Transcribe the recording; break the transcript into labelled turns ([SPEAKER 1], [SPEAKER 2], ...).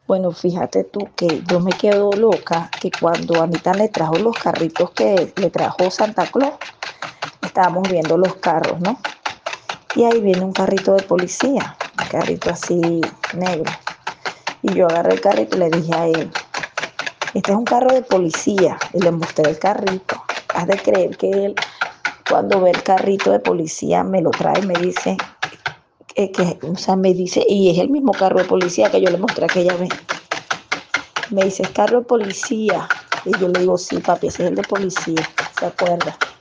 [SPEAKER 1] Bueno, fíjate tú que yo me quedo loca que cuando Anita le trajo los carritos que le trajo Santa Claus, estábamos viendo los carros, ¿no? Y ahí viene un carrito de policía, un carrito así negro. Y yo agarré el carrito y le dije a él, este es un carro de policía. Y le mostré el carrito. Has de creer que él, cuando ve el carrito de policía, me lo trae y me dice, o sea, me dice, y es el mismo carro de policía que yo le mostré aquella vez. Me dice, es carro de policía. Y yo le digo, sí, papi, ese es el de policía, ¿se acuerda?